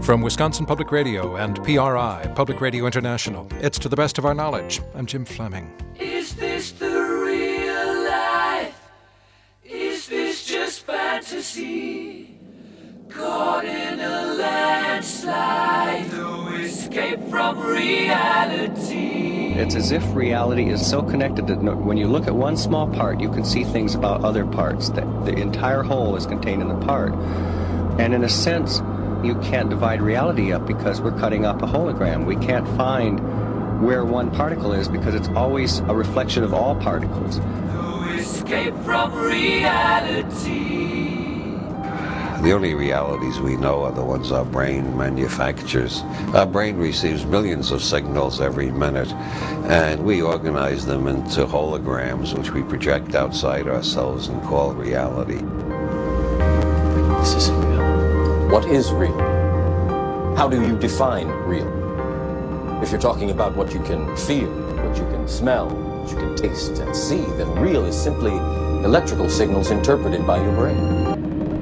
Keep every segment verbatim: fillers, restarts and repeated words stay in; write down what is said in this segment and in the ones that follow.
From Wisconsin Public Radio and P R I, Public Radio International, it's To the Best of Our Knowledge. I'm Jim Fleming. Is this the real life? Is this just fantasy? Caught in a landslide, no escape from reality. It's as if reality is so connected that no, when you look at one small part, you can see things about other parts. That the entire whole is contained in the part. And in a sense, you can't divide reality up because we're cutting up a hologram. We can't find where one particle is because it's always a reflection of all particles. No escape from reality. The only realities we know are the ones our brain manufactures. Our brain receives millions of signals every minute, and we organize them into holograms, which we project outside ourselves and call reality. This isn't real. What is real? How do you define real? If you're talking about what you can feel, what you can smell, what you can taste and see, then real is simply electrical signals interpreted by your brain.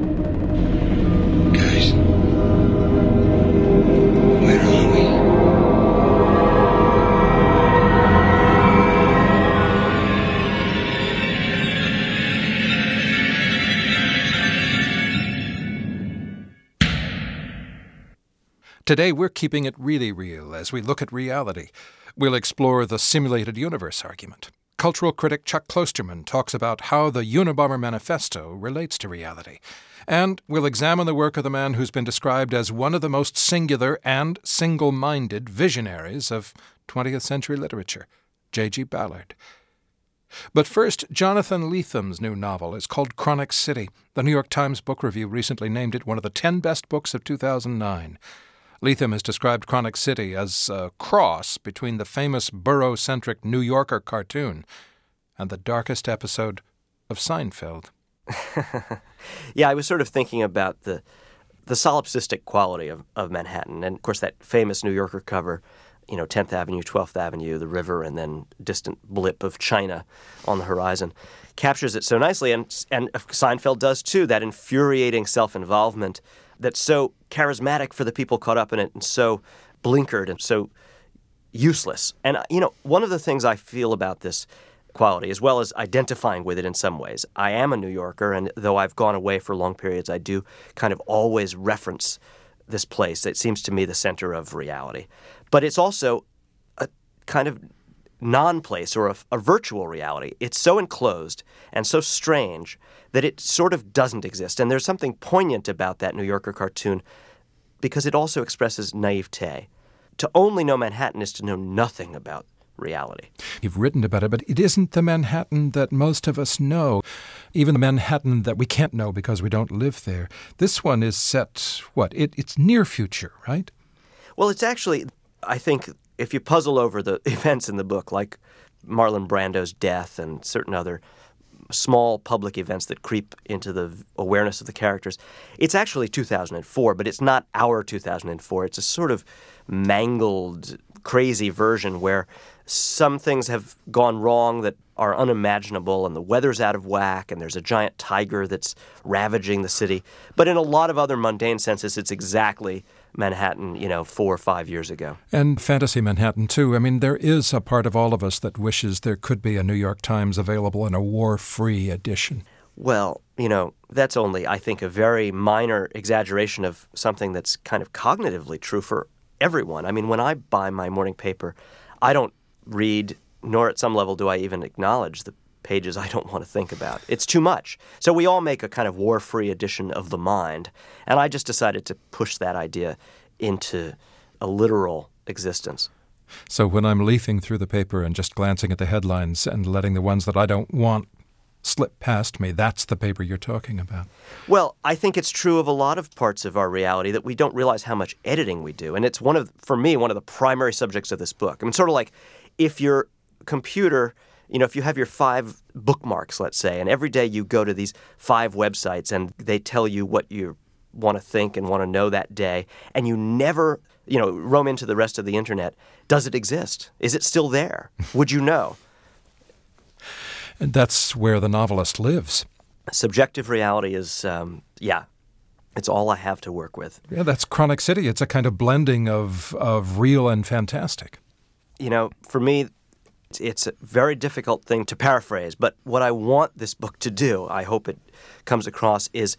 Guys, where are we? Today, we're keeping it really real as we look at reality. We'll explore the simulated universe argument. Cultural critic Chuck Klosterman talks about how the Unabomber Manifesto relates to reality. And we'll examine the work of the man who's been described as one of the most singular and single-minded visionaries of twentieth century literature, J G Ballard. But first, Jonathan Letham's new novel is called Chronic City. The New York Times Book Review recently named it one of the ten best books of two thousand nine. Letham has described Chronic City as a cross between the famous borough-centric New Yorker cartoon and the darkest episode of Seinfeld. Yeah, I was sort of thinking about the the solipsistic quality of, of Manhattan. And, of course, that famous New Yorker cover, you know, tenth Avenue, twelfth Avenue, the river, and then distant blip of China on the horizon, captures it so nicely. And, and Seinfeld does, too, that infuriating self-involvement that's so charismatic for the people caught up in it and so blinkered and so useless. And, you know, one of the things I feel about this quality, as well as identifying with it in some ways, I am a New Yorker, and though I've gone away for long periods, I do kind of always reference this place. It seems to me the center of reality. But it's also a kind of non-place or a, a virtual reality. It's so enclosed and so strange that it sort of doesn't exist. And there's something poignant about that New Yorker cartoon because it also expresses naivete. To only know Manhattan is to know nothing about reality. You've written about it, but it isn't the Manhattan that most of us know, even the Manhattan that we can't know because we don't live there. This one is set, what, it, it's near future, right? Well, it's actually, I think, if you puzzle over the events in the book, like Marlon Brando's death and certain other small public events that creep into the awareness of the characters, it's actually two thousand four, but it's not our two thousand four. It's a sort of mangled, crazy version where some things have gone wrong that are unimaginable, and the weather's out of whack, and there's a giant tiger that's ravaging the city. But in a lot of other mundane senses, it's exactly Manhattan, you know, four or five years ago. And fantasy Manhattan, too. I mean, there is a part of all of us that wishes there could be a New York Times available in a war-free edition. Well, you know, that's only, I think, a very minor exaggeration of something that's kind of cognitively true for everyone. I mean, when I buy my morning paper, I don't read, nor at some level do I even acknowledge the pages I don't want to think about. It's too much. So we all make a kind of war-free edition of the mind, and I just decided to push that idea into a literal existence. So when I'm leafing through the paper and just glancing at the headlines and letting the ones that I don't want slip past me, that's the paper you're talking about. Well, I think it's true of a lot of parts of our reality that we don't realize how much editing we do. And it's one of, for me, one of the primary subjects of this book. I mean, sort of like if your computer, you know, if you have your five bookmarks, let's say, and every day you go to these five websites and they tell you what you want to think and want to know that day, and you never, you know, roam into the rest of the internet, does it exist? Is it still there? Would you know? And that's where the novelist lives. Subjective reality is, um, yeah, It's all I have to work with. Yeah, that's Chronic City. It's a kind of blending of, of real and fantastic. You know, for me, it's a very difficult thing to paraphrase, but what I want this book to do, I hope it comes across, is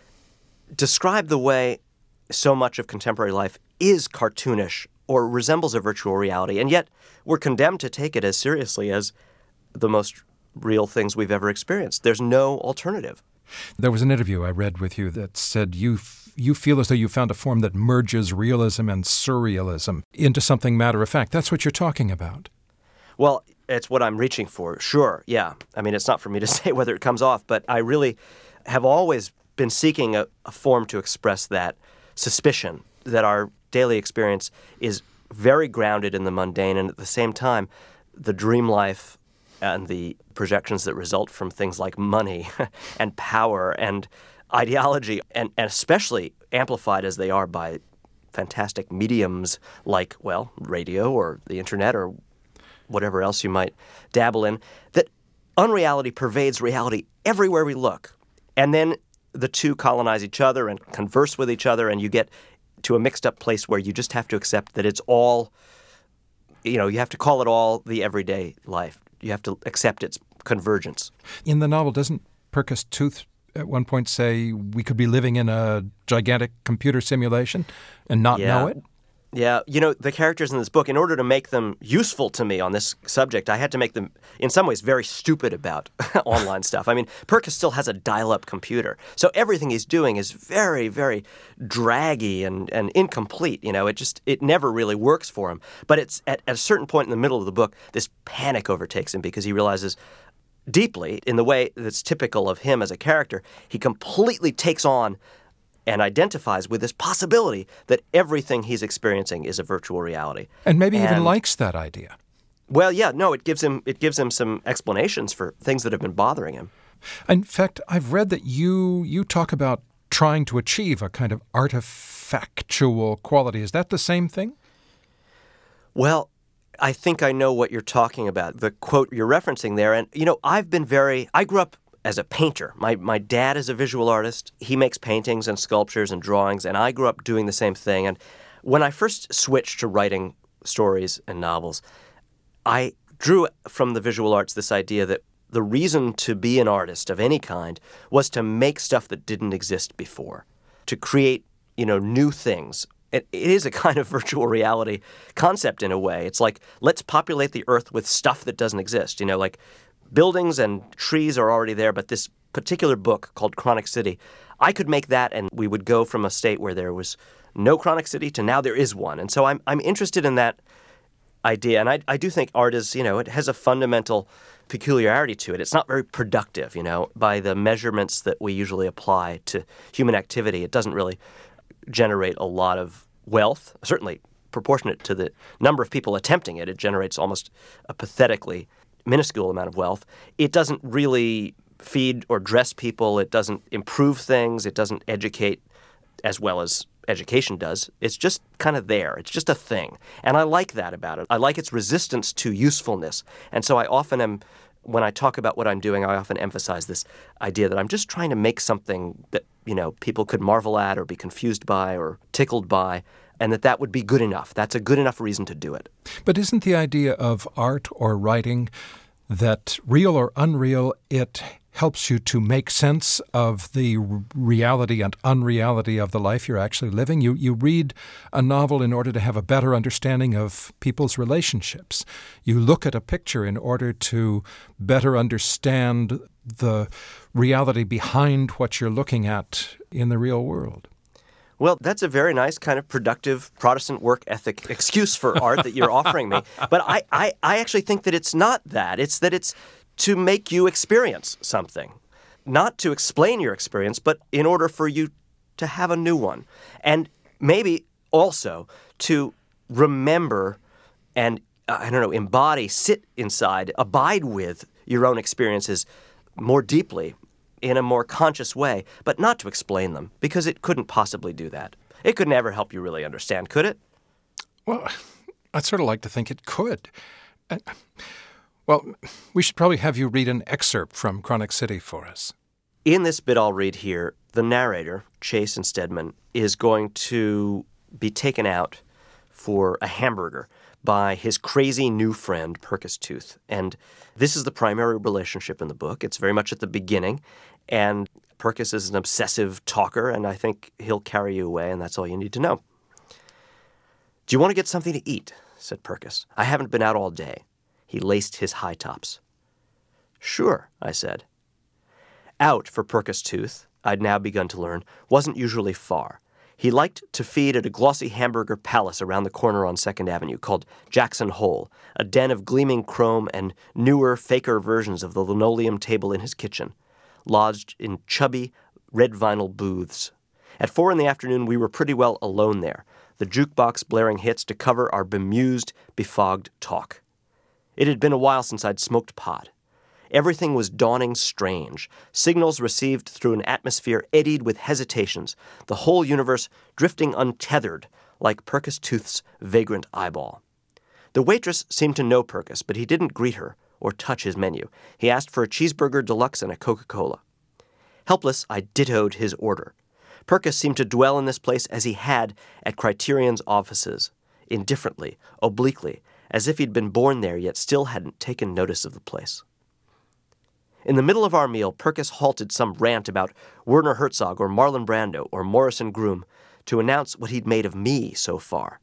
describe the way so much of contemporary life is cartoonish or resembles a virtual reality, and yet we're condemned to take it as seriously as the most real things we've ever experienced. There's no alternative. There was an interview I read with you that said you f- you feel as though you found a form that merges realism and surrealism into something matter-of-fact. That's what you're talking about. Well, it's what I'm reaching for. Sure, yeah. I mean, it's not for me to say whether it comes off, but I really have always been seeking a, a form to express that suspicion that our daily experience is very grounded in the mundane, and at the same time, the dream life and the projections that result from things like money and power and ideology, and, and especially amplified as they are by fantastic mediums like, well, radio or the internet or whatever else you might dabble in, that unreality pervades reality everywhere we look. And then the two colonize each other and converse with each other, and you get to a mixed-up place where you just have to accept that it's all, you know, you have to call it all the everyday life. You have to accept its convergence. In the novel, doesn't Purkis Tooth at one point say we could be living in a gigantic computer simulation and not yeah. know it? Yeah. You know, the characters in this book, in order to make them useful to me on this subject, I had to make them, in some ways, very stupid about online stuff. I mean, Purkis still has a dial-up computer. So everything he's doing is very, very draggy and, and incomplete. You know, it just, it never really works for him. But it's at, at a certain point in the middle of the book, this panic overtakes him because he realizes deeply, in the way that's typical of him as a character, he completely takes on and identifies with this possibility that everything he's experiencing is a virtual reality. And maybe and, even likes that idea. Well, yeah, no, it gives him it gives him some explanations for things that have been bothering him. In fact, I've read that you you talk about trying to achieve a kind of artifactual quality. Is that the same thing? Well, I think I know what you're talking about, the quote you're referencing there. And, you know, I've been very, I grew up as a painter. My my dad is a visual artist. He makes paintings and sculptures and drawings, and I grew up doing the same thing. And when I first switched to writing stories and novels, I drew from the visual arts this idea that the reason to be an artist of any kind was to make stuff that didn't exist before, to create, you know, new things. It, it is a kind of virtual reality concept in a way. It's like, let's populate the earth with stuff that doesn't exist, you know, like buildings and trees are already there, but this particular book called Chronic City, I could make that and we would go from a state where there was no Chronic City to now there is one. And so I'm I'm interested in that idea. And I, I do think art is, you know, it has a fundamental peculiarity to it. It's not very productive, you know, by the measurements that we usually apply to human activity. It doesn't really generate a lot of wealth, certainly proportionate to the number of people attempting it. It generates almost a pathetically minuscule amount of wealth. It doesn't really feed or dress people. It doesn't improve things. It doesn't educate as well as education does. It's just kind of there. It's just a thing. And I like that about it. I like its resistance to usefulness. And so I often am, when I talk about what I'm doing, I often emphasize this idea that I'm just trying to make something that, you know, people could marvel at or be confused by or tickled by, and that that would be good enough. That's a good enough reason to do it. But isn't the idea of art or writing that real or unreal, it helps you to make sense of the reality and unreality of the life you're actually living? You you read a novel in order to have a better understanding of people's relationships. You look at a picture in order to better understand the reality behind what you're looking at in the real world. Well, that's a very nice kind of productive Protestant work ethic excuse for art that you're offering me. But I, I, I actually think that it's not that. It's that it's to make you experience something. Not to explain your experience, but in order for you to have a new one. And maybe also to remember and, uh, I don't know, embody, sit inside, abide with your own experiences more deeply, in a more conscious way, but not to explain them, because it couldn't possibly do that. It could never help you really understand, could it? Well, I'd sort of like to think it could. Uh, well, we should probably have you read an excerpt from Chronic City for us. In this bit I'll read here, the narrator, Chase and Stedman, is going to be taken out for a hamburger by his crazy new friend, Purkis Tooth. And this is the primary relationship in the book. It's very much at the beginning, and Purkis is an obsessive talker, and I think he'll carry you away, and that's all you need to know. "Do you want to get something to eat?" said Purkis. "I haven't been out all day." He laced his high tops. "Sure," I said. Out for Purkis Tooth, I'd now begun to learn, wasn't usually far. He liked to feed at a glossy hamburger palace around the corner on Second Avenue called Jackson Hole, a den of gleaming chrome and newer, faker versions of the linoleum table in his kitchen, lodged in chubby, red vinyl booths. At four in the afternoon, we were pretty well alone there, the jukebox blaring hits to cover our bemused, befogged talk. It had been a while since I'd smoked pot. Everything was dawning strange. Signals received through an atmosphere eddied with hesitations, the whole universe drifting untethered like Purkis Tooth's vagrant eyeball. The waitress seemed to know Purkis, but he didn't greet her or touch his menu. He asked for a cheeseburger deluxe and a Coca-Cola. Helpless, I dittoed his order. Purkis seemed to dwell in this place as he had at Criterion's offices, indifferently, obliquely, as if he'd been born there yet still hadn't taken notice of the place. In the middle of our meal, Purkis halted some rant about Werner Herzog or Marlon Brando or Morrison Groom to announce what he'd made of me so far.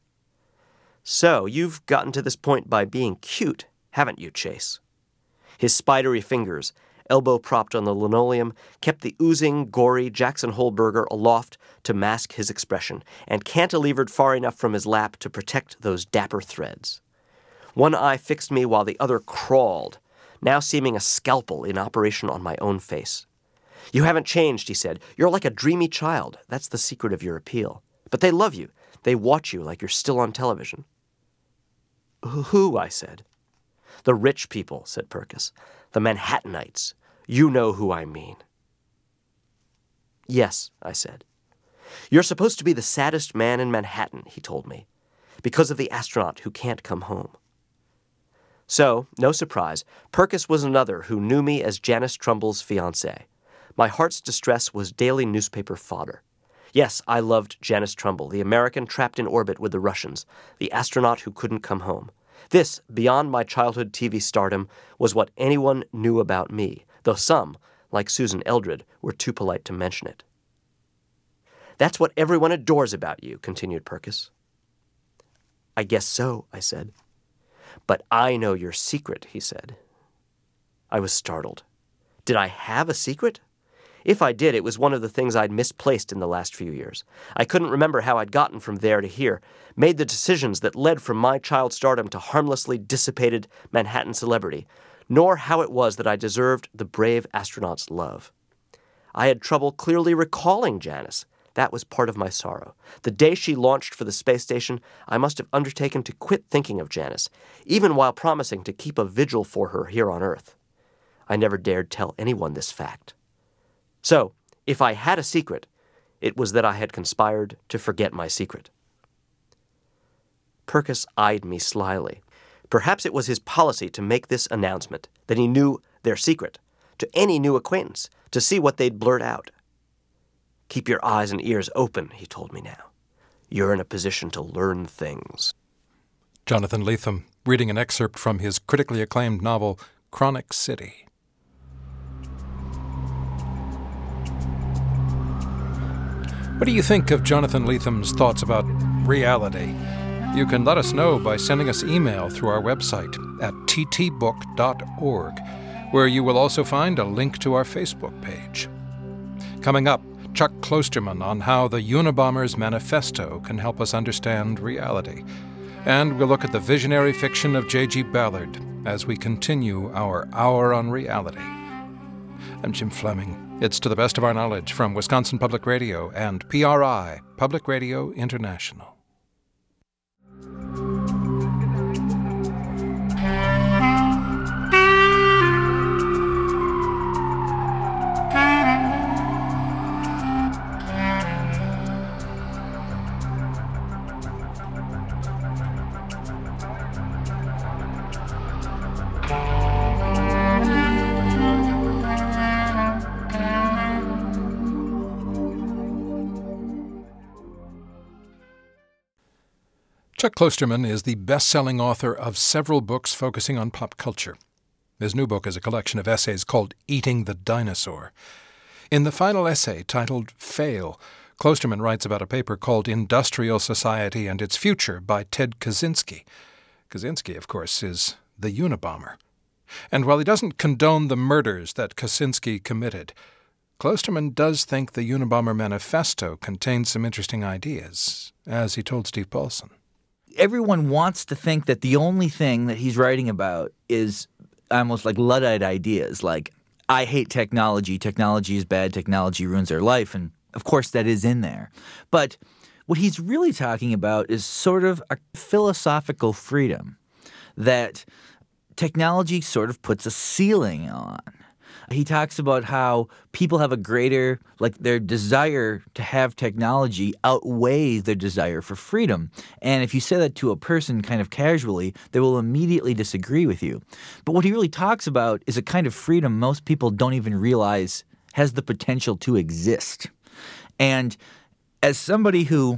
"So, you've gotten to this point by being cute, haven't you, Chase?" His spidery fingers, elbow-propped on the linoleum, kept the oozing, gory Jackson Hole burger aloft to mask his expression, and cantilevered far enough from his lap to protect those dapper threads. One eye fixed me while the other crawled, now seeming a scalpel in operation on my own face. "You haven't changed," he said. "You're like a dreamy child. That's the secret of your appeal. But they love you. They watch you like you're still on television." "Who?" I said. "The rich people," said Purkis. "The Manhattanites. You know who I mean." "Yes," I said. "You're supposed to be the saddest man in Manhattan," he told me, "because of the astronaut who can't come home." So, no surprise, Purkis was another who knew me as Janice Trumbull's fiancé. My heart's distress was daily newspaper fodder. Yes, I loved Janice Trumbull, the American trapped in orbit with the Russians, the astronaut who couldn't come home. This, beyond my childhood T V stardom, was what anyone knew about me, though some, like Susan Eldred, were too polite to mention it. "That's what everyone adores about you," continued Purkis. "I guess so," I said. "But I know your secret," he said. I was startled. Did I have a secret? If I did, it was one of the things I'd misplaced in the last few years. I couldn't remember how I'd gotten from there to here, made the decisions that led from my child stardom to harmlessly dissipated Manhattan celebrity, nor how it was that I deserved the brave astronaut's love. I had trouble clearly recalling Janice. That was part of my sorrow. The day she launched for the space station, I must have undertaken to quit thinking of Janice, even while promising to keep a vigil for her here on Earth. I never dared tell anyone this fact. So, if I had a secret, it was that I had conspired to forget my secret. Purkis eyed me slyly. Perhaps it was his policy to make this announcement, that he knew their secret, to any new acquaintance, to see what they'd blurt out. "Keep your eyes and ears open," he told me now. "You're in a position to learn things." Jonathan Lethem, reading an excerpt from his critically acclaimed novel, Chronic City. What do you think of Jonathan Lethem's thoughts about reality? You can let us know by sending us email through our website at t t book dot org, where you will also find a link to our Facebook page. Coming up, Chuck Klosterman on how the Unabomber's manifesto can help us understand reality. And we'll look at the visionary fiction of J G Ballard as we continue our Hour on Reality. I'm Jim Fleming. It's To the Best of Our Knowledge from Wisconsin Public Radio and P R I, Public Radio International. Chuck Klosterman is the best-selling author of several books focusing on pop culture. His new book is a collection of essays called Eating the Dinosaur. In the final essay, titled Fail, Klosterman writes about a paper called Industrial Society and Its Future by Ted Kaczynski. Kaczynski, of course, is the Unabomber. And while he doesn't condone the murders that Kaczynski committed, Klosterman does think the Unabomber Manifesto contains some interesting ideas, as he told Steve Paulson. Everyone wants to think that the only thing that he's writing about is almost like Luddite ideas, like, I hate technology, technology is bad, technology ruins our life, and of course that is in there. But what he's really talking about is sort of a philosophical freedom that technology sort of puts a ceiling on. He talks about how people have a greater, like their desire to have technology outweighs their desire for freedom. And if you say that to a person kind of casually, they will immediately disagree with you. But what he really talks about is a kind of freedom most people don't even realize has the potential to exist. And as somebody who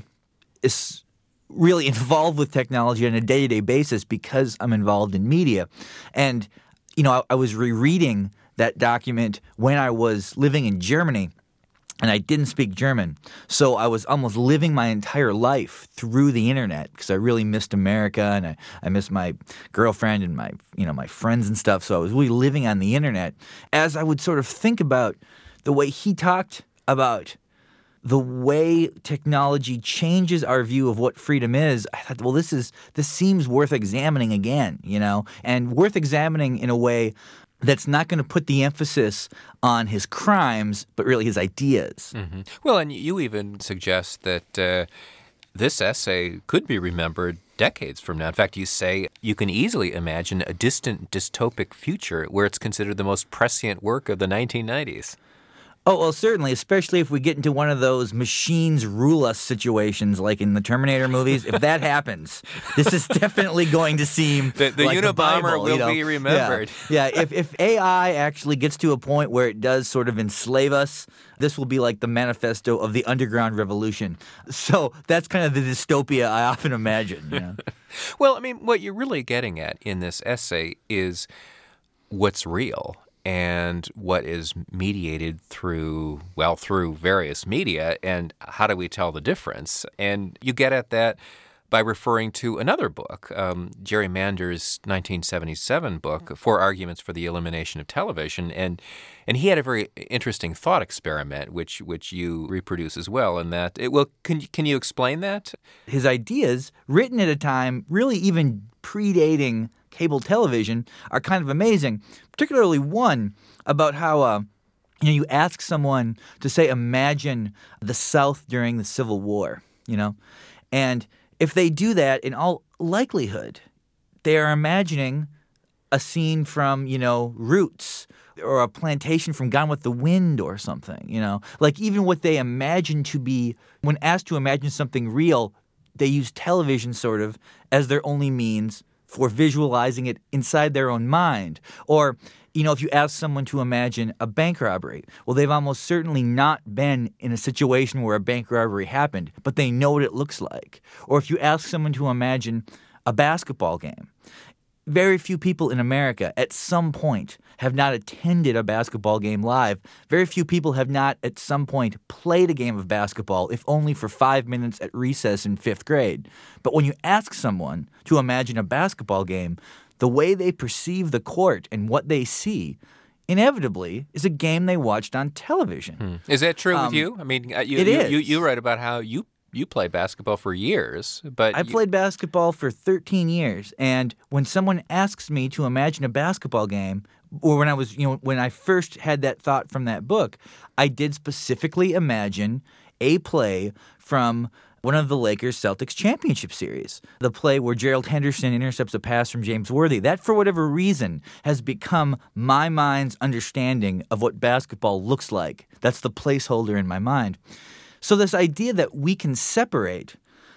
is really involved with technology on a day-to-day basis because I'm involved in media, and, you know, I, I was rereading that document when I was living in Germany, and I didn't speak German. So I was almost living my entire life through the internet because I really missed America, and I, I missed my girlfriend and my, you know, my friends and stuff. So I was really living on the internet. As I would sort of think about the way he talked about the way technology changes our view of what freedom is, I thought, well, this is this seems worth examining again, you know, and worth examining in a way that's not going to put the emphasis on his crimes, but really his ideas. Mm-hmm. Well, and you even suggest that uh, this essay could be remembered decades from now. In fact, you say you can easily imagine a distant dystopic future where it's considered the most prescient work of the nineteen nineties. Oh, well, certainly, especially if we get into one of those machines rule us situations like in the Terminator movies. If that happens, this is definitely going to seem the, the like Unabomber the Bible, will you know? be remembered. Yeah, yeah. If, if A I actually gets to a point where it does sort of enslave us, this will be like the manifesto of the underground revolution. So that's kind of the dystopia I often imagine. You know? Well, I mean, what you're really getting at in this essay is what's real and what is mediated through, well, through various media, and how do we tell the difference? And you get at that by referring to another book, um, Jerry Mander's nineteen seventy-seven book, Four Arguments for the Elimination of Television, and and he had a very interesting thought experiment, which which you reproduce as well. In that, it, well, can can you explain that? His ideas, written at a time really even predating cable television, are kind of amazing, particularly one about how uh, you know, you ask someone to, say, imagine the South during the Civil War, you know, and if they do that, in all likelihood, they are imagining a scene from, you know, Roots or a plantation from Gone with the Wind or something, you know, like even what they imagine to be, when asked to imagine something real, they use television sort of as their only means for visualizing it inside their own mind. Or, you know, if you ask someone to imagine a bank robbery, well, they've almost certainly not been in a situation where a bank robbery happened, but they know what it looks like. Or if you ask someone to imagine a basketball game, very few people in America at some point have not attended a basketball game live. Very few people have not at some point played a game of basketball, if only for five minutes at recess in fifth grade. But when you ask someone to imagine a basketball game, the way they perceive the court and what they see inevitably is a game they watched on television. Hmm. Is that true Um, with you? I mean, uh, you, it you, is. you you write about how you You played basketball for years, but I you- played basketball for thirteen years, and when someone asks me to imagine a basketball game, or when I was, you know, when I first had that thought from that book, I did specifically imagine a play from one of the Lakers Celtics championship series, the play where Gerald Henderson intercepts a pass from James Worthy. That, for whatever reason, has become my mind's understanding of what basketball looks like. That's the placeholder in my mind. So this idea that we can separate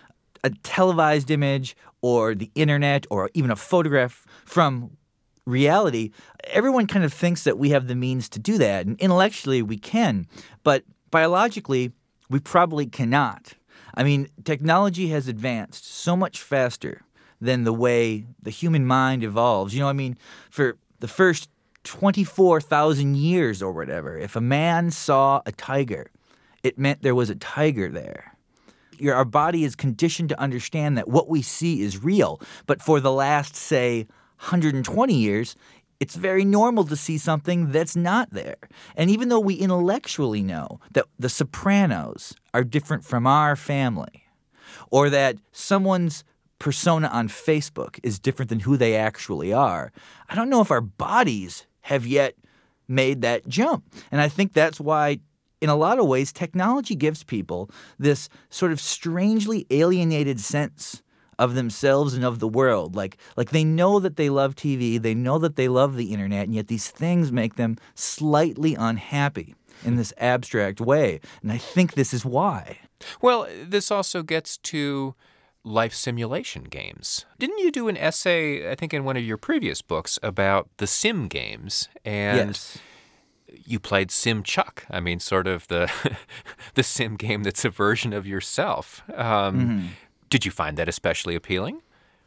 a televised image or the internet or even a photograph from reality, everyone kind of thinks that we have the means to do that. And intellectually we can, but biologically we probably cannot. I mean, technology has advanced so much faster than the way the human mind evolves. You know, I mean, for the first twenty-four thousand years or whatever, if a man saw a tiger, it meant there was a tiger there. Your, our body is conditioned to understand that what we see is real. But for the last, say, one hundred twenty years, it's very normal to see something that's not there. And even though we intellectually know that the Sopranos are different from our family, or that someone's persona on Facebook is different than who they actually are, I don't know if our bodies have yet made that jump. And I think that's why, in a lot of ways, technology gives people this sort of strangely alienated sense of themselves and of the world. Like, like they know that they love T V, they know that they love the internet, and yet these things make them slightly unhappy in this abstract way. And I think this is why. Well, this also gets to life simulation games. Didn't you do an essay, I think in one of your previous books, about the sim games? And Yes. you played Sim Chuck. I mean, sort of the the sim game that's a version of yourself. Um, Mm-hmm. Did you find that especially appealing?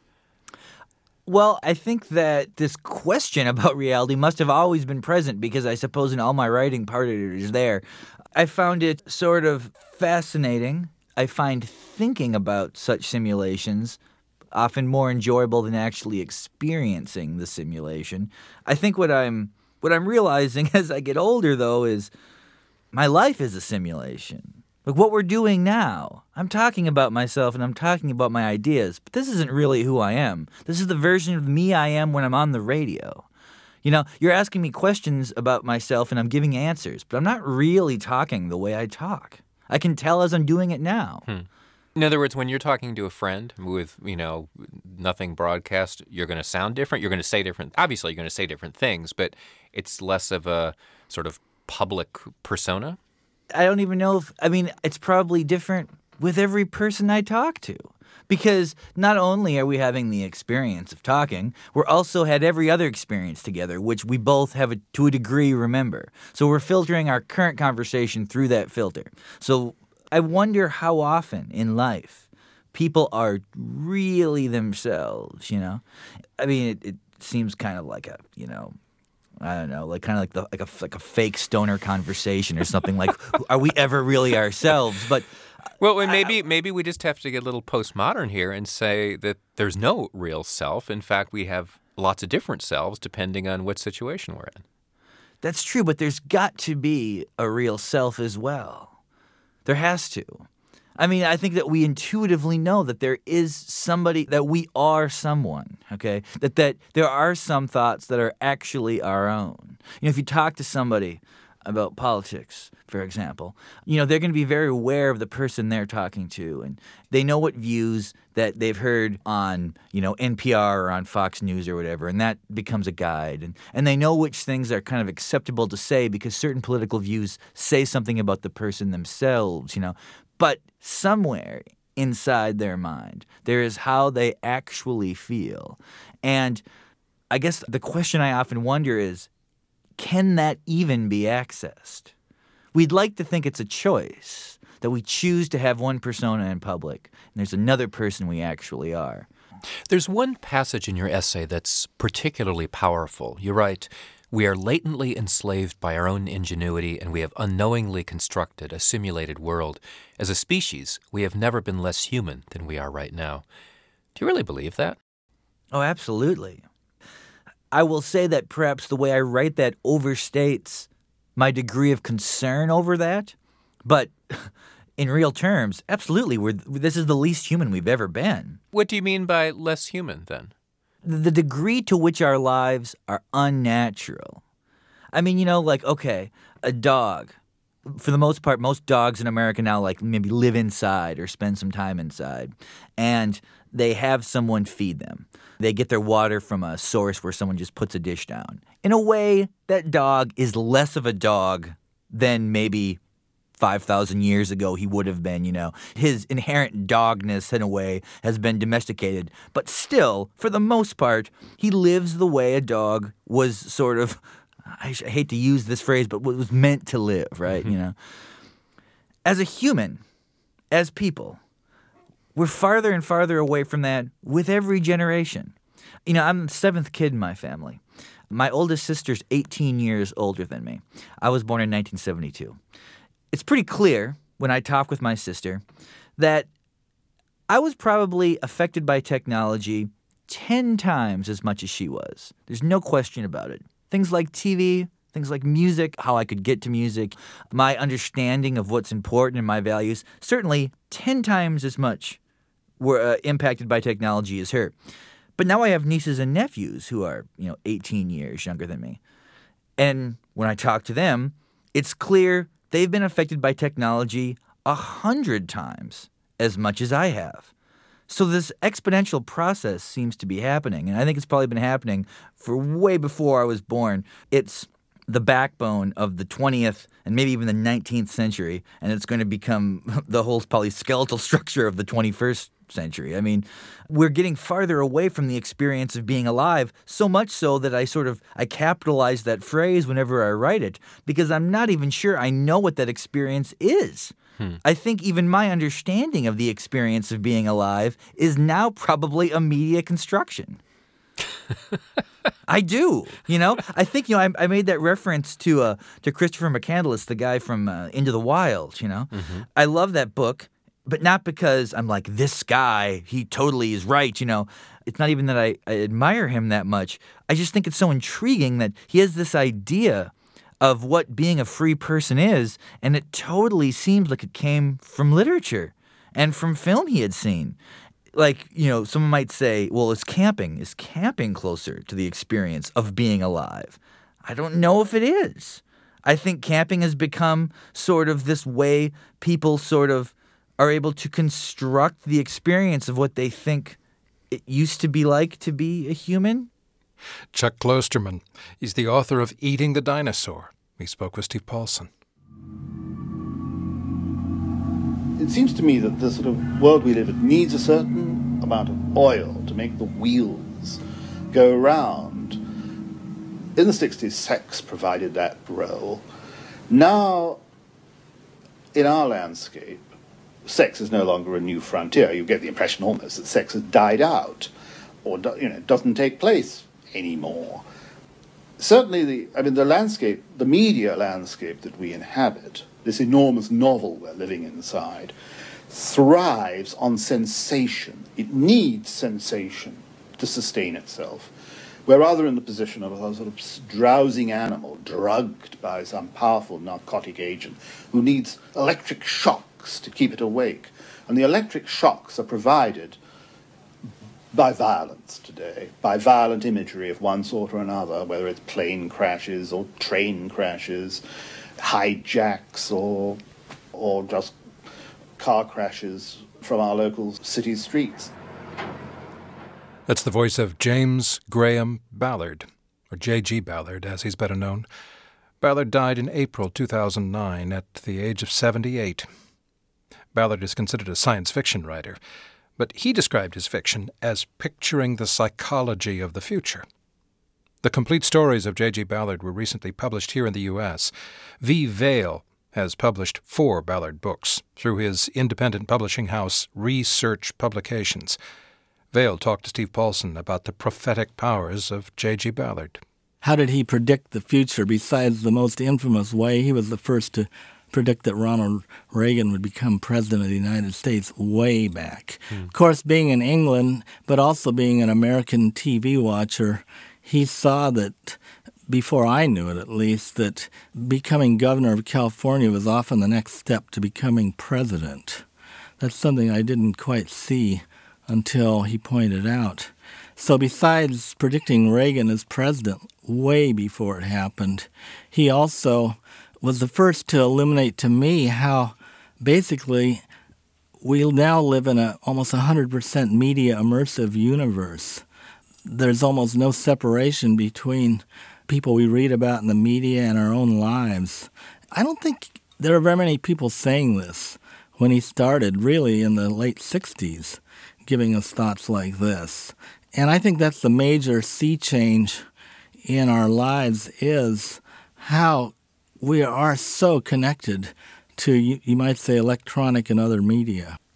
Well, I think that this question about reality must have always been present because I suppose in all my writing, part of it is there. I found it sort of fascinating. I find thinking about such simulations often more enjoyable than actually experiencing the simulation. I think what I'm what I'm realizing as I get older, though, is my life is a simulation. Like what we're doing now. I'm talking about myself and I'm talking about my ideas, but this isn't really who I am. This is the version of me I am when I'm on the radio. You know, you're asking me questions about myself and I'm giving answers, but I'm not really talking the way I talk. I can tell as I'm doing it now. Hmm. In other words, when you're talking to a friend with, you know, nothing broadcast, you're going to sound different. You're going to say different. Obviously, you're going to say different things, but it's less of a sort of public persona. I don't even know if, I mean, it's probably different with every person I talk to. Because not only are we having the experience of talking, we're also had every other experience together, which we both have, a, to a degree, remember. So we're filtering our current conversation through that filter. So I wonder how often in life people are really themselves, you know? I mean, it, it seems kind of like a, you know, I don't know, like kind of like the like a like a fake stoner conversation or something. Like, are we ever really ourselves? But well, maybe maybe we just have to get a little postmodern here and say that there's no real self. In fact, we have lots of different selves depending on what situation we're in. That's true, but there's got to be a real self as well. There has to. I mean, I think that we intuitively know that there is somebody, that we are someone, okay? That that there are some thoughts that are actually our own. You know, if you talk to somebody about politics, for example, you know, they're going to be very aware of the person they're talking to, and they know what views that they've heard on, you know, N P R or on Fox News or whatever, and that becomes a guide. And, and they know which things are kind of acceptable to say because certain political views say something about the person themselves, you know. But somewhere inside their mind, there is how they actually feel. And I guess the question I often wonder is, can that even be accessed? We'd like to think it's a choice, that we choose to have one persona in public, and there's another person we actually are. There's one passage in your essay that's particularly powerful. You write, "We are latently enslaved by our own ingenuity, and we have unknowingly constructed a simulated world. As a species, we have never been less human than we are right now." Do you really believe that? Oh, absolutely. I will say that perhaps the way I write that overstates my degree of concern over that, but in real terms, absolutely, we're, this is the least human we've ever been. What do you mean by less human, then? The degree to which our lives are unnatural. I mean, you know, like, okay, a dog. For the most part, most dogs in America now, like, maybe live inside or spend some time inside. And they have someone feed them. They get their water from a source where someone just puts a dish down. In a way, that dog is less of a dog than maybe five thousand years ago he would have been, you know. His inherent dogness, in a way, has been domesticated. But still, for the most part, he lives the way a dog was sort of, I hate to use this phrase, but was meant to live, right? Mm-hmm. You know. As a human, as people, we're farther and farther away from that with every generation. You know, I'm the seventh kid in my family. My oldest sister's eighteen years older than me. I was born in nineteen seventy-two. It's pretty clear when I talk with my sister that I was probably affected by technology ten times as much as she was. There's no question about it. Things like T V, things like music, how I could get to music, my understanding of what's important and my values, certainly ten times as much were uh, impacted by technology as her. But now I have nieces and nephews who are, you know, eighteen years younger than me. And when I talk to them, it's clear they've been affected by technology a hundred times as much as I have. So this exponential process seems to be happening, and I think it's probably been happening for way before I was born. It's the backbone of the twentieth and maybe even the nineteenth century, and it's going to become the whole probably skeletal structure of the twenty-first century. I mean, we're getting farther away from the experience of being alive, so much so that I sort of, I capitalize that phrase whenever I write it, because I'm not even sure I know what that experience is. Hmm. I think even my understanding of the experience of being alive is now probably a media construction. I do, you know. I think, you know, I, I made that reference to uh, to Christopher McCandless, the guy from uh, Into the Wild, you know. Mm-hmm. I love that book, but not because I'm like, this guy, he totally is right, you know. It's not even that I, I admire him that much. I just think it's so intriguing that he has this idea of what being a free person is, and it totally seems like it came from literature and from film he had seen. Like, you know, someone might say, well, is camping, is camping closer to the experience of being alive? I don't know if it is. I think camping has become sort of this way people sort of are able to construct the experience of what they think it used to be like to be a human. Chuck Klosterman. He's the author of Eating the Dinosaur. He spoke with Steve Paulson. It seems to me that the sort of world we live in needs a certain amount of oil to make the wheels go around. In the sixties, sex provided that role. Now, in our landscape, sex is no longer a new frontier. You get the impression almost that sex has died out, or you know, doesn't take place anymore. Certainly, the I mean, the landscape, the media landscape that we inhabit, this enormous novel we're living inside, thrives on sensation. It needs sensation to sustain itself. We're rather in the position of a sort of drowsing animal drugged by some powerful narcotic agent who needs electric shocks to keep it awake. And the electric shocks are provided by violence today, by violent imagery of one sort or another, whether it's plane crashes or train crashes, hijacks or or just car crashes from our local city streets. That's the voice of James Graham Ballard, or J G Ballard as he's better known. Ballard died in April two thousand nine at the age of seventy-eight. Ballard is considered a science fiction writer, but he described his fiction as picturing the psychology of the future. The complete stories of J G Ballard were recently published here in the U S. V. Vale has published four Ballard books through his independent publishing house, Research Publications. Vale talked to Steve Paulson about the prophetic powers of J G Ballard. How did he predict the future? Besides the most infamous way, he was the first to predict that Ronald Reagan would become president of the United States way back. Hmm. Of course, being in England, but also being an American T V watcher, he saw that, before I knew it at least, that becoming governor of California was often the next step to becoming president. That's something I didn't quite see until he pointed out. So besides predicting Reagan as president way before it happened, he also was the first to illuminate to me how basically we now live in a almost one hundred percent media immersive universe. There's almost no separation between people we read about in the media and our own lives. I don't think there are very many people saying this when he started, really in the late sixties, giving us thoughts like this. And I think that's the major sea change in our lives, is how we are so connected to, you might say, electronic and other media.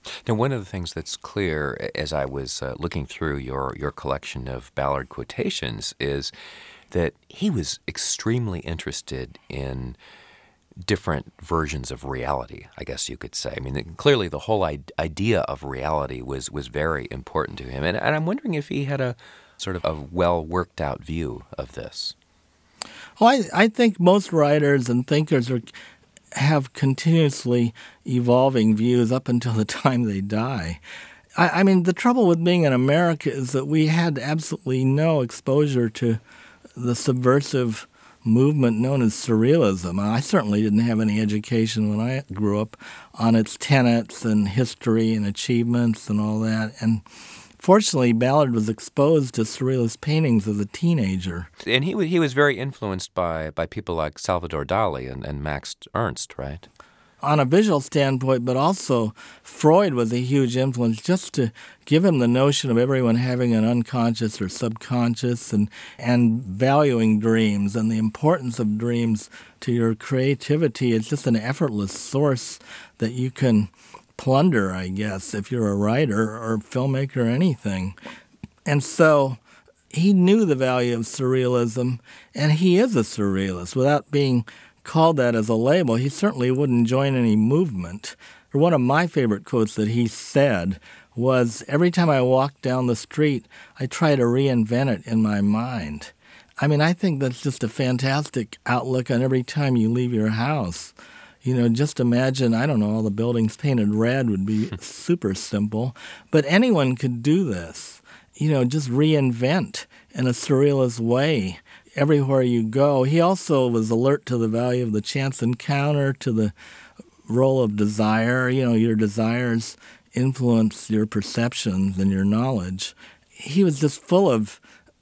Now, one of the things that's clear as I was uh, looking through your, your collection of Ballard quotations is that he was extremely interested in different versions of reality, I guess you could say. I mean, clearly the whole I- idea of reality was, was very important to him. And, and I'm wondering if he had a sort of a well-worked-out view of this. Well, I, I think most writers and thinkers are have continuously evolving views up until the time they die. I, I mean, the trouble with being in America is that we had absolutely no exposure to the subversive movement known as surrealism. I certainly didn't have any education when I grew up on its tenets and history and achievements and all that. And fortunately, Ballard was exposed to surrealist paintings as a teenager. And he, he was very influenced by, by people like Salvador Dali and, and Max Ernst, right? On a visual standpoint, but also Freud was a huge influence just to give him the notion of everyone having an unconscious or subconscious and, and valuing dreams and the importance of dreams to your creativity. It's just an effortless source that you can plunder, I guess, if you're a writer or filmmaker or anything. And so he knew the value of surrealism, and he is a surrealist. Without being called that as a label, he certainly wouldn't join any movement. One of my favorite quotes that he said was, every time I walk down the street, I try to reinvent it in my mind. I mean, I think that's just a fantastic outlook on every time you leave your house. You know, just imagine, I don't know, all the buildings painted red would be super simple, but anyone could do this. You know, just reinvent in a surrealist way everywhere you go. He also was alert to the value of the chance encounter, to the role of desire. You know, your desires influence your perceptions and your knowledge. He was just full of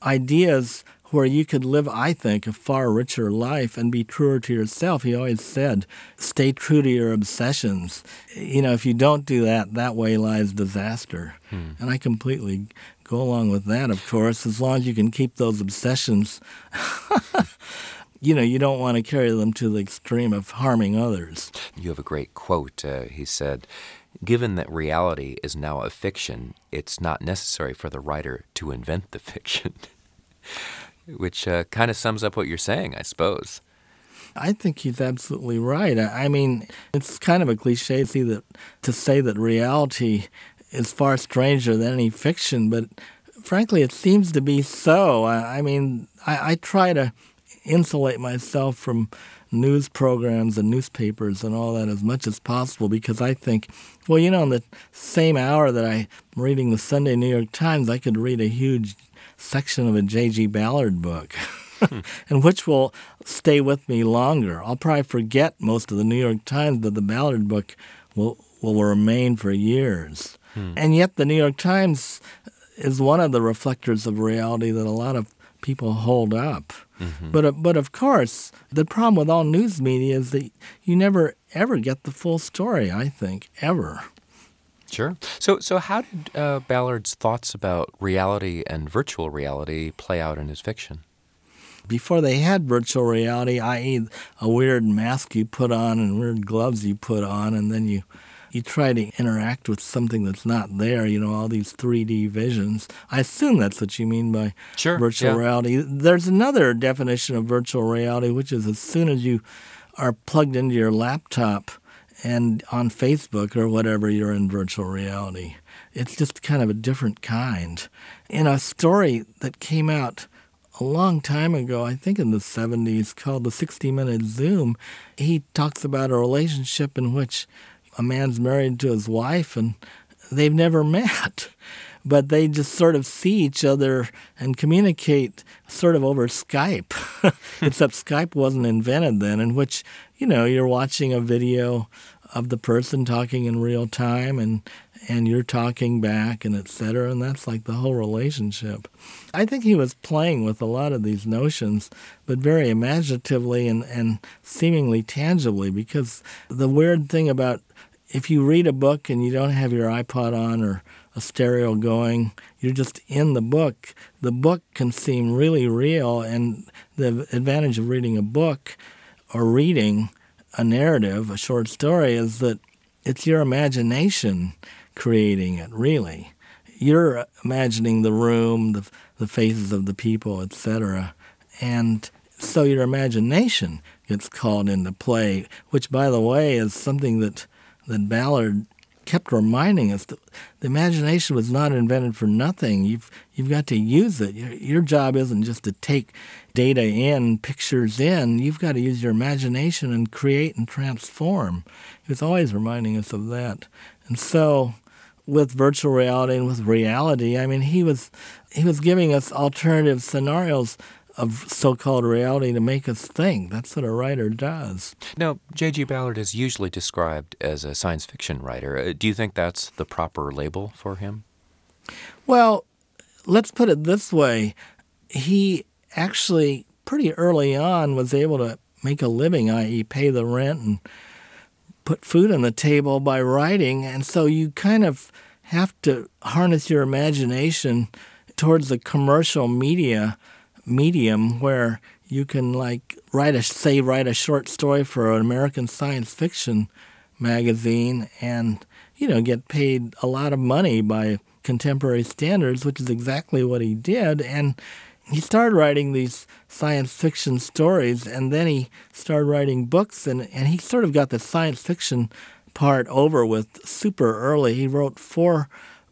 ideas where you could live, I think, a far richer life and be truer to yourself. He always said, stay true to your obsessions. You know, if you don't do that, that way lies disaster. Hmm. And I completely go along with that, of course, as long as you can keep those obsessions. You know, you don't want to carry them to the extreme of harming others. You have a great quote. Uh, he said, given that reality is now a fiction, it's not necessary for the writer to invent the fiction. Which uh, kind of sums up what you're saying, I suppose. I think he's absolutely right. I mean, it's kind of a cliche to say that, to say that reality is far stranger than any fiction, but frankly, it seems to be so. I, I mean, I, I try to insulate myself from news programs and newspapers and all that as much as possible because I think, well, you know, in the same hour that I'm reading the Sunday New York Times, I could read a huge section of a J G Ballard book, and which will stay with me longer. I'll probably forget most of the New York Times, but the Ballard book will will remain for years. Hmm. And yet the New York Times is one of the reflectors of reality that a lot of people hold up. Mm-hmm. But but of course, the problem with all news media is that you never, ever get the full story, I think, ever. Sure. So so how did uh, Ballard's thoughts about reality and virtual reality play out in his fiction? Before they had virtual reality, that is a weird mask you put on and weird gloves you put on, and then you, you try to interact with something that's not there, you know, all these three D visions. I assume that's what you mean by sure, virtual yeah. reality. There's another definition of virtual reality, which is as soon as you are plugged into your laptop and on Facebook or whatever, you're in virtual reality. It's just kind of a different kind. In a story that came out a long time ago, I think in the seventies, called The sixty minute Zoom, he talks about a relationship in which a man's married to his wife and they've never met. But they just sort of see each other and communicate sort of over Skype, except Skype wasn't invented then, in which, you know, you're watching a video of the person talking in real time and and you're talking back and et cetera, and that's like the whole relationship. I think he was playing with a lot of these notions, but very imaginatively and, and seemingly tangibly, because the weird thing about if you read a book and you don't have your iPod on or a stereo going, you're just in the book, the book can seem really real, and the advantage of reading a book or reading a narrative, a short story, is that it's your imagination creating it, really. You're imagining the room, the, the faces of the people, et cetera. And so your imagination gets called into play, which, by the way, is something that, that Ballard kept reminding us. That the imagination was not invented for nothing. You've you've got to use it. Your, your job isn't just to take data in, pictures in. You've got to use your imagination and create and transform. He was always reminding us of that. And so with virtual reality and with reality, I mean, he was he was giving us alternative scenarios of so-called reality to make us think. That's what a writer does. Now, J G. Ballard is usually described as a science fiction writer. Uh, do you think that's the proper label for him? Well, let's put it this way. He actually, pretty early on, was able to make a living, that is pay the rent and put food on the table by writing. And so you kind of have to harness your imagination towards the commercial media medium where you can, like, write a say write a short story for an American science fiction magazine and, you know, get paid a lot of money by contemporary standards, which is exactly what he did. And he started writing these science fiction stories, and then he started writing books, and, and he sort of got the science fiction part over with super early. He wrote four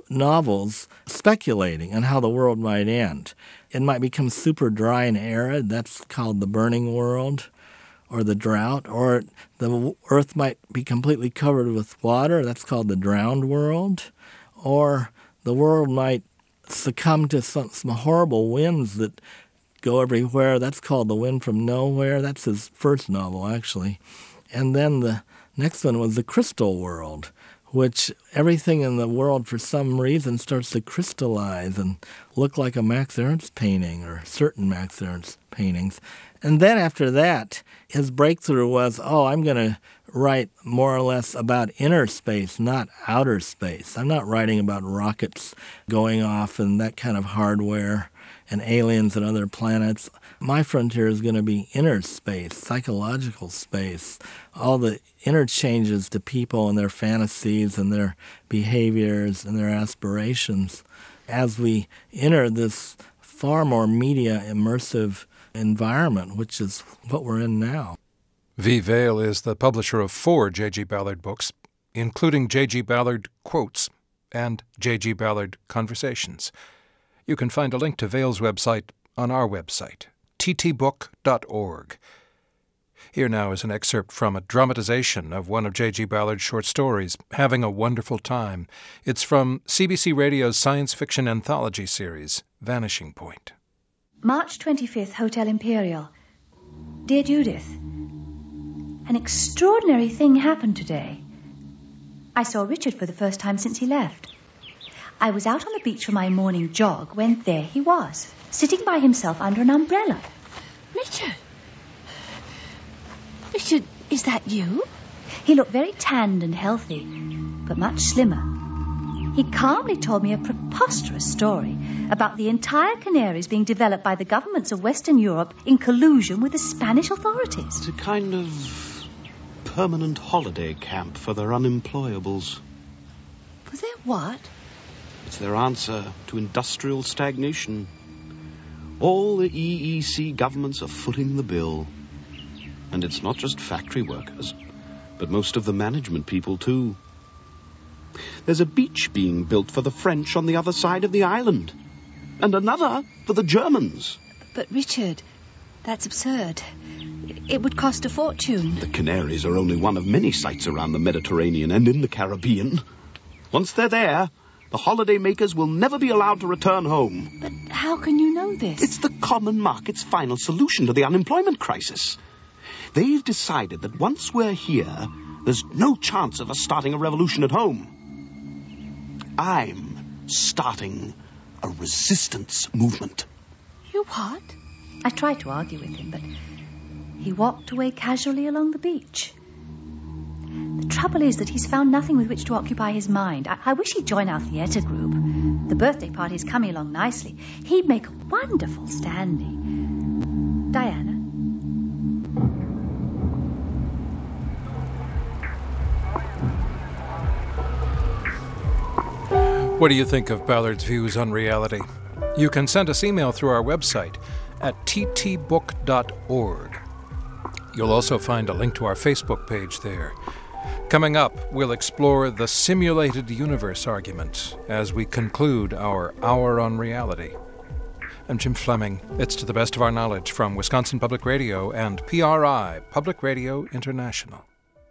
novels speculating on how the world might end. It might become super dry and arid. That's called The Burning World, or The Drought. Or the earth might be completely covered with water. That's called The Drowned World. Or the world might succumb to some, some horrible winds that go everywhere. That's called The Wind from Nowhere. That's his first novel, actually. And then the next one was The Crystal World, which everything in the world for some reason starts to crystallize and look like a Max Ernst painting or certain Max Ernst paintings. And then after that, his breakthrough was, oh, I'm going to write more or less about inner space, not outer space. I'm not writing about rockets going off and that kind of hardware and aliens and other planets. My frontier is going to be inner space, psychological space, all the interchanges to people and their fantasies and their behaviors and their aspirations as we enter this far more media immersive environment, which is what we're in now. V. Vale is the publisher of four J G. Ballard books, including J G. Ballard Quotes and J G. Ballard Conversations. You can find a link to Vale's website on our website, t t book dot org. Here now is an excerpt from a dramatization of one of J G. Ballard's short stories, Having a Wonderful Time. It's from C B C Radio's science fiction anthology series, Vanishing Point. March twenty-fifth, Hotel Imperial. Dear Judith, an extraordinary thing happened today. I saw Richard for the first time since he left. I was out on the beach for my morning jog when there he was, sitting by himself under an umbrella. Richard? Richard, is that you? He looked very tanned and healthy, but much slimmer. He calmly told me a preposterous story about the entire Canaries being developed by the governments of Western Europe in collusion with the Spanish authorities. It's a kind of permanent holiday camp for their unemployables. For their what? It's their answer to industrial stagnation. All the E E C governments are footing the bill. And it's not just factory workers, but most of the management people, too. There's a beach being built for the French on the other side of the island, and another for the Germans. But, Richard, that's absurd. It would cost a fortune. The Canaries are only one of many sites around the Mediterranean and in the Caribbean. Once they're there, the holiday makers will never be allowed to return home. But how can you know this? It's the common market's final solution to the unemployment crisis. They've decided that once we're here, there's no chance of us starting a revolution at home. I'm starting a resistance movement. You what? I tried to argue with him, but he walked away casually along the beach. The trouble is that he's found nothing with which to occupy his mind. I, I wish he'd join our theatre group. The birthday party's coming along nicely. He'd make a wonderful standee. Diana? What do you think of Ballard's views on reality? You can send us email through our website at t t book dot org. You'll also find a link to our Facebook page there. Coming up, we'll explore the simulated universe argument as we conclude our Hour on Reality. I'm Jim Fleming. It's to the best of our knowledge from Wisconsin Public Radio and P R I, Public Radio International.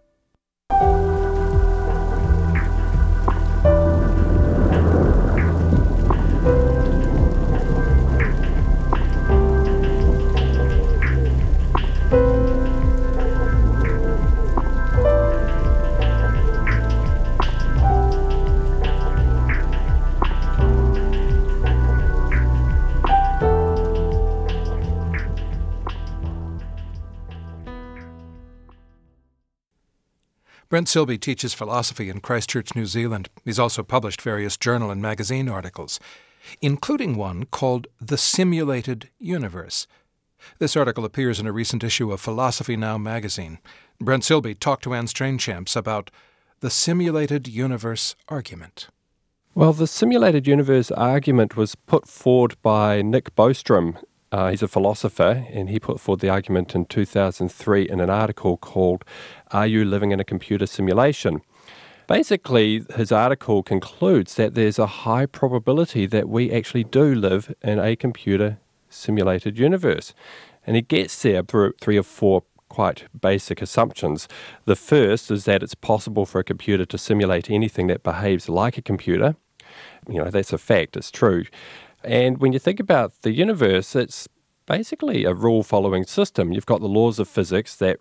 Brent Silby teaches philosophy in Christchurch, New Zealand. He's also published various journal and magazine articles, including one called The Simulated Universe. This article appears in a recent issue of Philosophy Now magazine. Brent Silby talked to Anne Strainchamps about the simulated universe argument. Well, the simulated universe argument was put forward by Nick Bostrom. Uh, he's a philosopher, and he put forward the argument in two thousand three in an article called Are You Living in a Computer Simulation? Basically, his article concludes that there's a high probability that we actually do live in a computer simulated universe. And he gets there through three or four quite basic assumptions. The first is that it's possible for a computer to simulate anything that behaves like a computer. You know, that's a fact, it's true. And when you think about the universe, it's basically a rule-following system. You've got the laws of physics that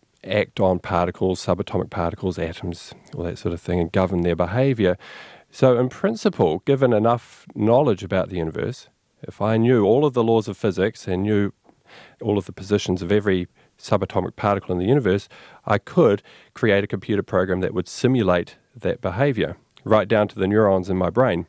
act on particles, subatomic particles, atoms, all that sort of thing, and govern their behavior. So in principle, given enough knowledge about the universe, if I knew all of the laws of physics and knew all of the positions of every subatomic particle in the universe, I could create a computer program that would simulate that behavior, right down to the neurons in my brain.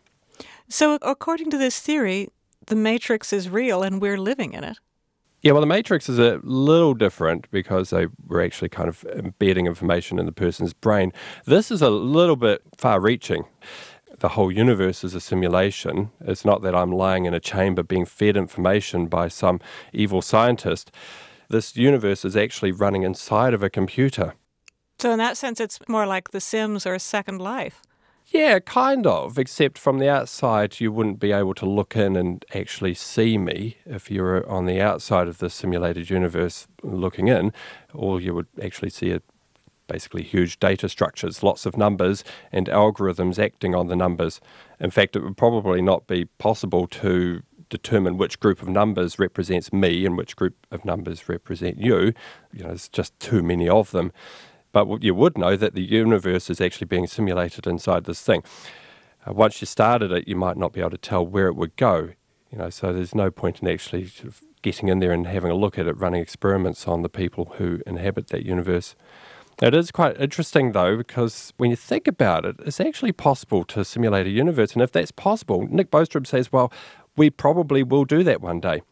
So according to this theory, the Matrix is real and we're living in it. Yeah, well, the Matrix is a little different because they were actually kind of embedding information in the person's brain. This is a little bit far-reaching. The whole universe is a simulation. It's not that I'm lying in a chamber being fed information by some evil scientist. This universe is actually running inside of a computer. So in that sense, it's more like The Sims or Second Life. Yeah, kind of, except from the outside you wouldn't be able to look in and actually see me if you were on the outside of the simulated universe looking in. All you would actually see are basically huge data structures, lots of numbers and algorithms acting on the numbers. In fact, it would probably not be possible to determine which group of numbers represents me and which group of numbers represent you. You know, there's just too many of them. But you would know that the universe is actually being simulated inside this thing. Uh, once you started it, you might not be able to tell where it would go. You know, so there's no point in actually sort of getting in there and having a look at it, running experiments on the people who inhabit that universe. It is quite interesting, though, because when you think about it, it's actually possible to simulate a universe. And if that's possible, Nick Bostrom says, well, we probably will do that one day.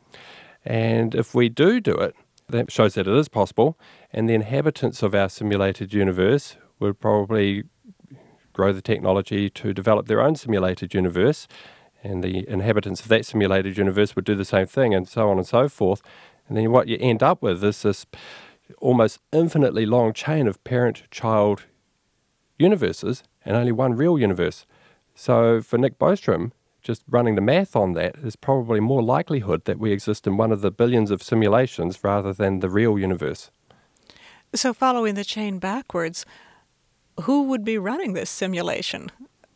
And if we do do it, that shows that it is possible, and the inhabitants of our simulated universe would probably grow the technology to develop their own simulated universe, and the inhabitants of that simulated universe would do the same thing, and so on and so forth. And then what you end up with is this almost infinitely long chain of parent-child universes, and only one real universe. So for Nick Bostrom, just running the math on that, is probably more likelihood that we exist in one of the billions of simulations rather than the real universe. So following the chain backwards, who would be running this simulation?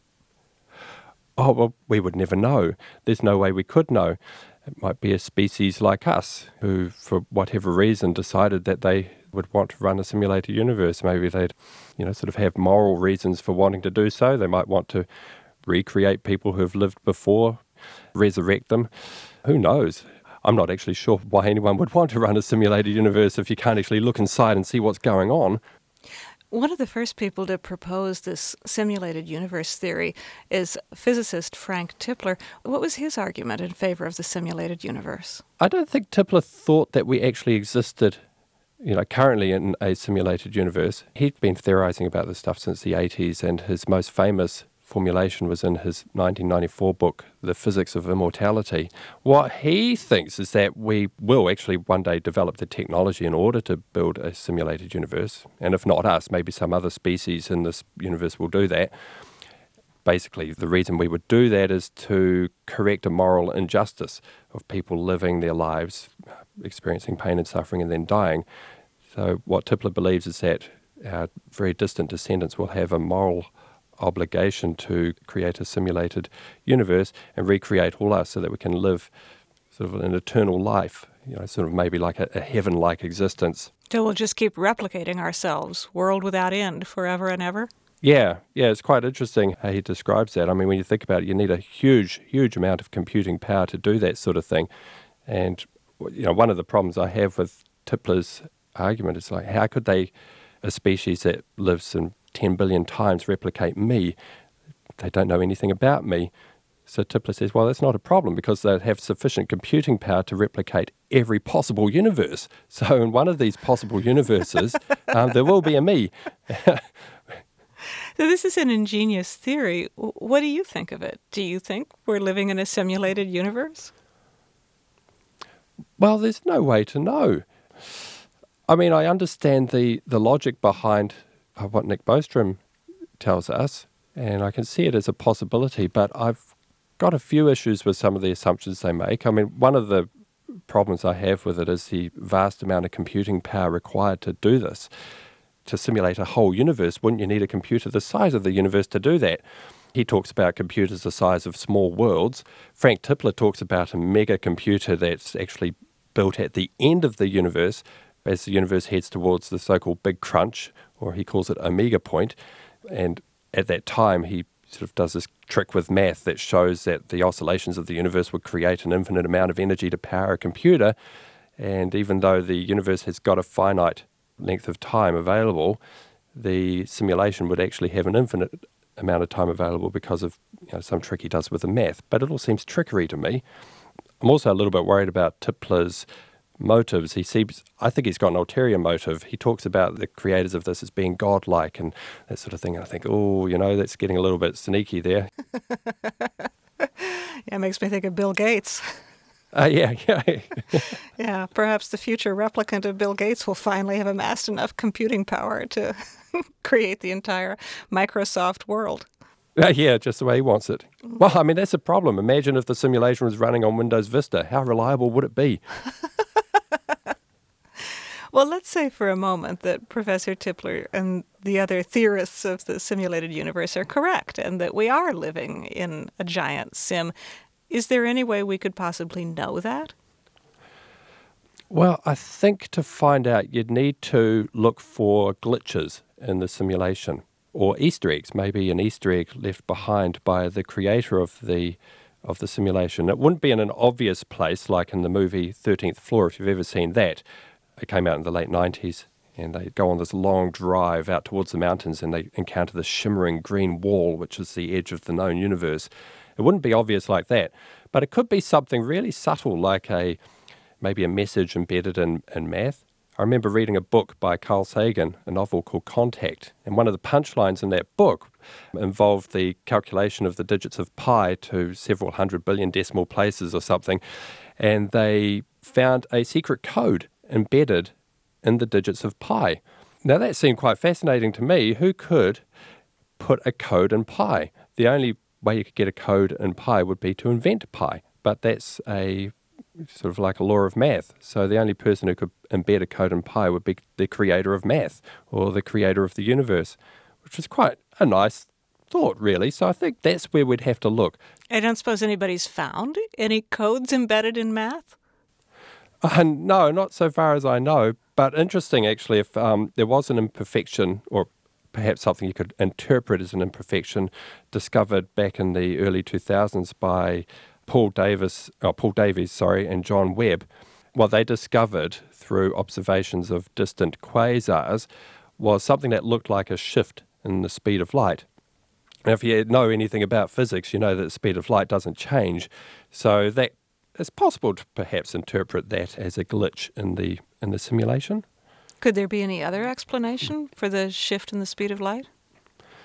Oh, well, we would never know. There's no way we could know. It might be a species like us who, for whatever reason, decided that they would want to run a simulated universe. Maybe they'd, you know, sort of have moral reasons for wanting to do so. They might want to recreate people who have lived before, resurrect them. Who knows? I'm not actually sure why anyone would want to run a simulated universe if you can't actually look inside and see what's going on. One of the first people to propose this simulated universe theory is physicist Frank Tipler. What was his argument in favor of the simulated universe? I don't think Tipler thought that we actually existed, you know, currently in a simulated universe. He'd been theorizing about this stuff since the eighties, and his most famous formulation was in his nineteen ninety-four book, The Physics of Immortality. What he thinks is that we will actually one day develop the technology in order to build a simulated universe, and if not us, maybe some other species in this universe will do that. Basically, the reason we would do that is to correct a moral injustice of people living their lives, experiencing pain and suffering, and then dying. So what Tipler believes is that our very distant descendants will have a moral obligation to create a simulated universe and recreate all us so that we can live sort of an eternal life, you know, sort of maybe like a, a heaven-like existence. So we'll just keep replicating ourselves, world without end, forever and ever? Yeah, yeah, it's quite interesting how he describes that. I mean, when you think about it, you need a huge, huge amount of computing power to do that sort of thing. And, you know, one of the problems I have with Tipler's argument is like, how could they, a species that lives in ten billion times, replicate me? They don't know anything about me. So Tipler says, well, that's not a problem because they have sufficient computing power to replicate every possible universe. So in one of these possible universes, um, there will be a me. So this is an ingenious theory. What do you think of it? Do you think we're living in a simulated universe? Well, there's no way to know. I mean, I understand the, the logic behind uh, what Nick Bostrom tells us, and I can see it as a possibility, but I've got a few issues with some of the assumptions they make. I mean, one of the problems I have with it is the vast amount of computing power required to do this. To simulate a whole universe, wouldn't you need a computer the size of the universe to do that? He talks about computers the size of small worlds. Frank Tipler talks about a mega computer that's actually built at the end of the universe as the universe heads towards the so-called Big Crunch, or he calls it Omega Point. And at that time, he sort of does this trick with math that shows that the oscillations of the universe would create an infinite amount of energy to power a computer. And even though the universe has got a finite length of time available, the simulation would actually have an infinite amount of time available because of, you know, some trick he does with the math. But it all seems trickery to me. I'm also a little bit worried about Tipler's motives. He seems, I think he's got an ulterior motive. He talks about the creators of this as being godlike and that sort of thing. And I think, oh, you know, that's getting a little bit sneaky there. Yeah, it makes me think of Bill Gates. Uh, yeah, yeah. Yeah, perhaps the future replicant of Bill Gates will finally have amassed enough computing power to create the entire Microsoft world. Uh, yeah, just the way he wants it. Well, I mean, that's a problem. Imagine if the simulation was running on Windows Vista. How reliable would it be? Well, let's say for a moment that Professor Tipler and the other theorists of the simulated universe are correct and that we are living in a giant sim. Is there any way we could possibly know that? Well, I think to find out, you'd need to look for glitches in the simulation or Easter eggs, maybe an Easter egg left behind by the creator of the of the simulation. It wouldn't be in an obvious place like in the movie thirteenth Floor, if you've ever seen that. It came out in the late nineties, and they go on this long drive out towards the mountains and they encounter the shimmering green wall, which is the edge of the known universe. It wouldn't be obvious like that, but it could be something really subtle, like a maybe a message embedded in, in math. I remember reading a book by Carl Sagan, a novel called Contact, and one of the punchlines in that book involved the calculation of the digits of pi to several hundred billion decimal places or something, and they found a secret code embedded in the digits of pi. Now that seemed quite fascinating to me. Who could put a code in pi? The only way you could get a code in pi would be to invent pi, but that's a sort of like a law of math. So the only person who could embed a code in pi would be the creator of math or the creator of the universe, which is quite a nice thought, really. So I think that's where we'd have to look. I don't suppose anybody's found any codes embedded in math? Uh, no, not so far as I know, but interesting actually if um, there was an imperfection or perhaps something you could interpret as an imperfection discovered back in the early two thousands by Paul Davis, oh, Paul Davies, sorry, and John Webb. What they discovered through observations of distant quasars was something that looked like a shift in the speed of light. Now, if you know anything about physics, you know that the speed of light doesn't change. So that it's possible to perhaps interpret that as a glitch in the in the simulation. Could there be any other explanation for the shift in the speed of light?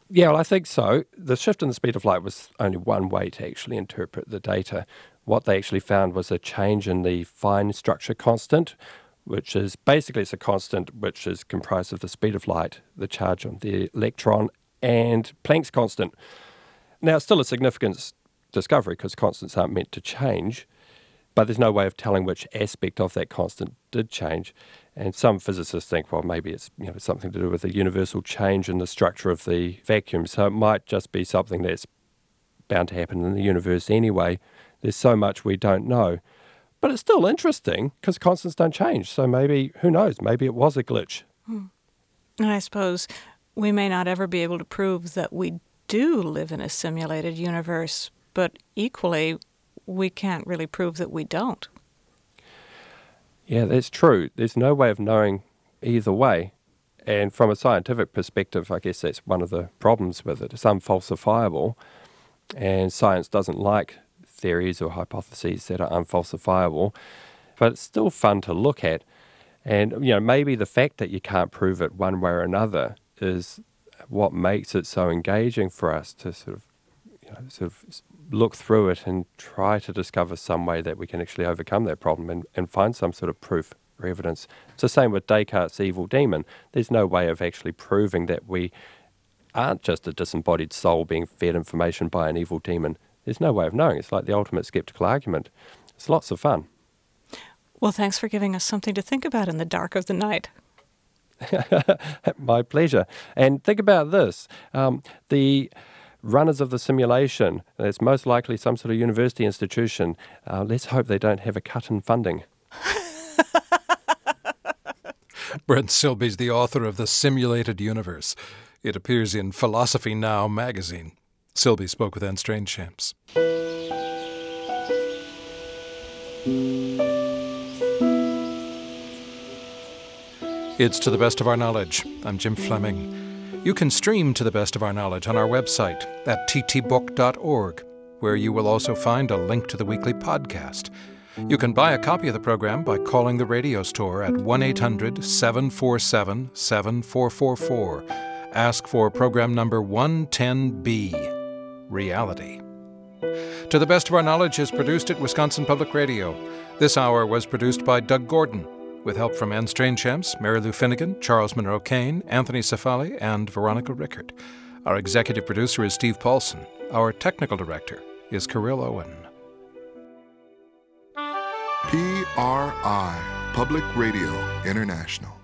Yeah, well, I think so. The shift in the speed of light was only one way to actually interpret the data. What they actually found was a change in the fine structure constant, which is basically it's a constant which is comprised of the speed of light, the charge on the electron, and Planck's constant. Now, it's still a significant discovery because constants aren't meant to change, but there's no way of telling which aspect of that constant did change. And some physicists think, well, maybe it's you know something to do with a universal change in the structure of the vacuum. So it might just be something that's bound to happen in the universe anyway. There's so much we don't know. But it's still interesting because constants don't change. So maybe, who knows, maybe it was a glitch. Hmm. And I suppose we may not ever be able to prove that we do live in a simulated universe, but equally, we can't really prove that we don't. Yeah, that's true. There's no way of knowing either way. And from a scientific perspective, I guess that's one of the problems with it. It's unfalsifiable, and science doesn't like theories or hypotheses that are unfalsifiable, but it's still fun to look at. And, you know, maybe the fact that you can't prove it one way or another is what makes it so engaging for us to sort of, you know, sort of look through it and try to discover some way that we can actually overcome that problem and, and find some sort of proof or evidence. It's the same with Descartes' evil demon. There's no way of actually proving that we aren't just a disembodied soul being fed information by an evil demon. There's no way of knowing. It's like the ultimate skeptical argument. It's lots of fun. Well, thanks for giving us something to think about in the dark of the night. My pleasure. And think about this. Um, the runners of the simulation, it's most likely some sort of university institution. Uh, let's hope they don't have a cut in funding. Brent Silby's the author of The Simulated Universe. It appears in Philosophy Now magazine. Silby spoke with Anne Strainchamps. It's To the Best of Our Knowledge. I'm Jim Fleming. You can stream To the Best of Our Knowledge on our website at t t book dot org, where you will also find a link to the weekly podcast. You can buy a copy of the program by calling the radio store at one eight hundred seven four seven seven four four four. Ask for program number one ten B, Reality. To the Best of Our Knowledge is produced at Wisconsin Public Radio. This hour was produced by Doug Gordon, with help from Anne Strainchamps, Mary Lou Finnegan, Charles Monroe Kane, Anthony Cefali, and Veronica Rickard. Our executive producer is Steve Paulson. Our technical director is Kirill Owen. P R I, Public Radio International.